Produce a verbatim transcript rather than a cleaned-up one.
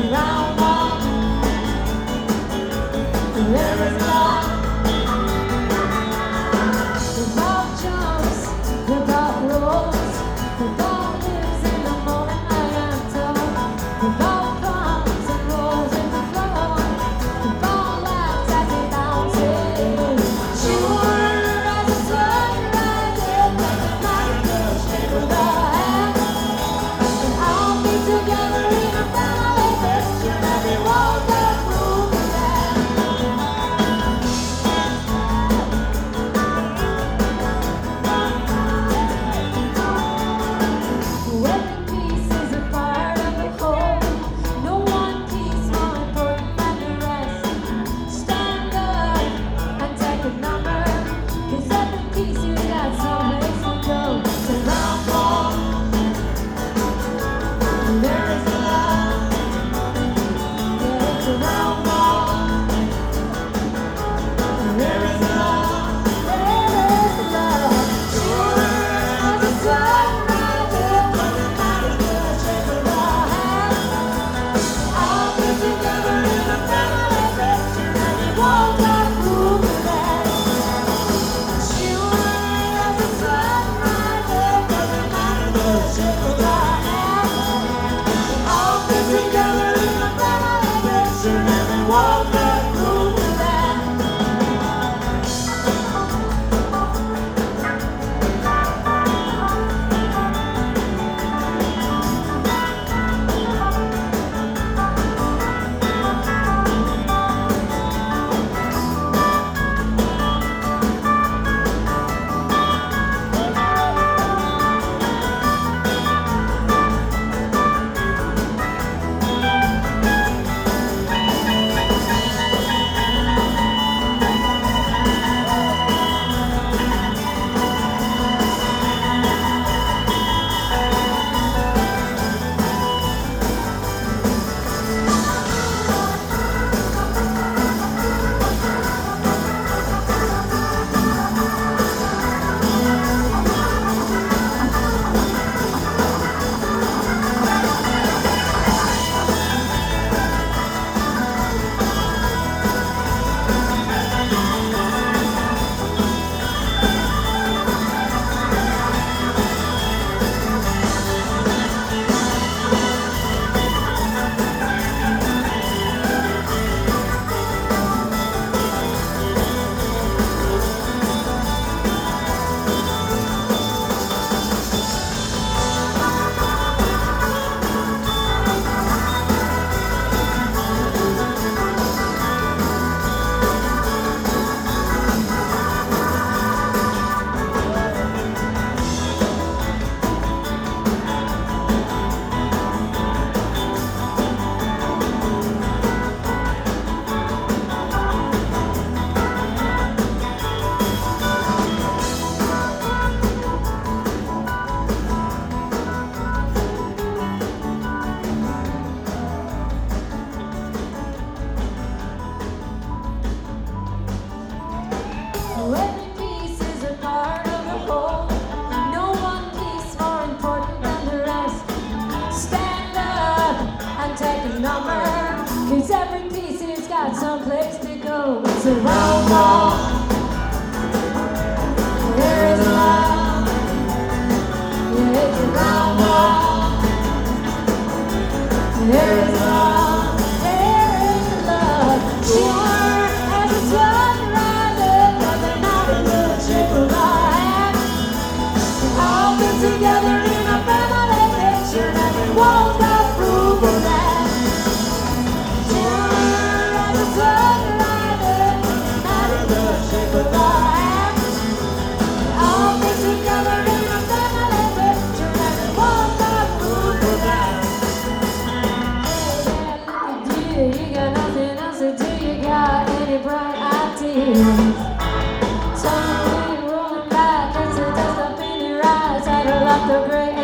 round walk. There is love. The ball jumps, the ball rolls, the ball lives in the moment I am told. The ball comes and rolls in the floor. The ball laughs as it bounces. Sure as the sun rises, like the night will shake with the hand. And I'll be together in a family picture, every wall that moves the land. Every piece is a part of the whole. No one piece more important than the rest. Stand up and take a number, 'cause every piece has got some place to go. It's a round ball. There is love. Yeah, it's a round ball. There is love. There is love. Sure as the sun rises, like the night will shake with the hand. I'll be together in a family picture, every wall that moves the land. Sure as the sun rises, like the night will shake with the hand. I'll be together in a family picture, every wall that moves the land. Every piece is a part of the whole. No one piece more important than the rest. Stand up and take a number, 'cause every piece has got some place to go. It's a round ball. There is love. Yeah, it's a round ball. There is love. There is love. Sure as the sun rises, like the night will shake with the hand. I'll be together in a family picture, every wall's got proof of that. Sure as the sun rises, like the night will shake with the hand. I'll be together in a family picture, every wall's got proof of that. Yeah, look at you, you got nothing else to do. You got any bright ideas? Something rolling back, that's the dust up in your eyes. I'd love the gray